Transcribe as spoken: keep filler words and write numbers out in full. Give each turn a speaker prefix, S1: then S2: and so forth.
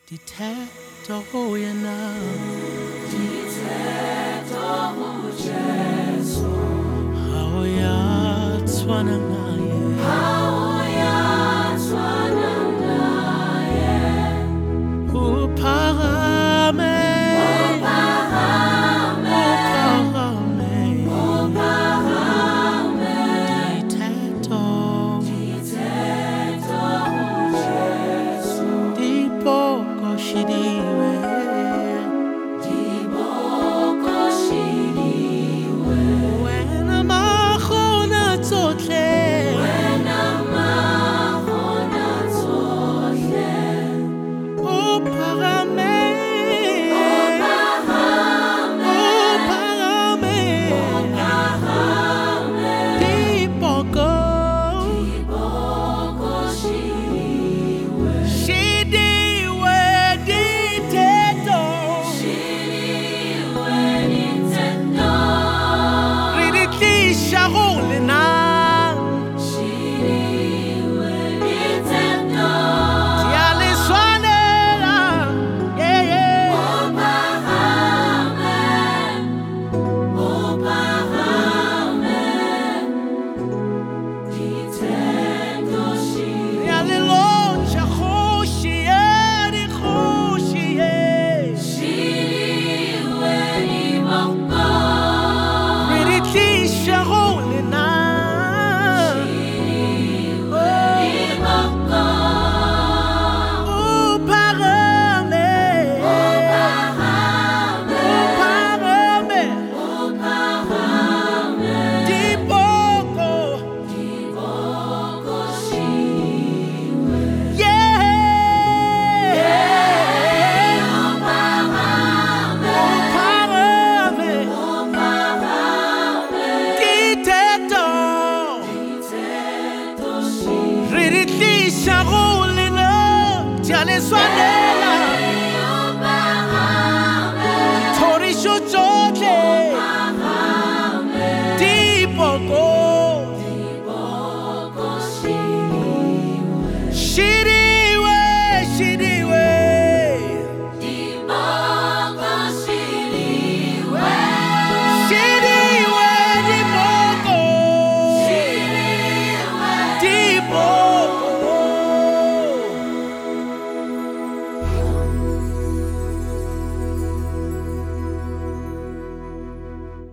S1: Dithetho ho yena,
S2: Dithetho ho Jesu,
S1: ha o ya tshwana naye,
S2: ha o ya tshwana naye.
S1: o phahame,
S2: O phahame,
S1: o phahame,
S2: o phahame.
S1: dithetho,
S2: Dithetho ho Jesu,
S1: dipokoshidiwe,
S2: dibokoshidiwe.
S1: wena makgona tsohle,
S2: Wena makgona tsohle,
S1: o phahame,
S2: o phahame,
S1: o phahame,
S2: phahame.
S1: dipoko,
S2: Dibokoshidiwe,
S1: shidiwe, dithetho,
S2: shidiwe dithetho,
S1: re di tlisha ho lena,
S2: shidiwe dithetho.
S1: di a le swanela, yeah, yeah.
S2: O phahame, o phahame, dithetho shidiwe.
S1: Re a le lotjha kgoši, yeah, dikgoši, yeah.
S2: Shidiwe diboko,
S1: Re di tlisha ho lena,
S2: shidiwe diboko.
S1: o phahame,
S2: O phahame,
S1: o phahame,
S2: o phahame,
S1: dipoko,
S2: dibokoshidiwe.
S1: yeah.
S2: O phahame,
S1: O phahame,
S2: o phahame,
S1: dithetho,
S2: dithetho shidiwe.
S1: re di tlisha ho lena, di a le swanela.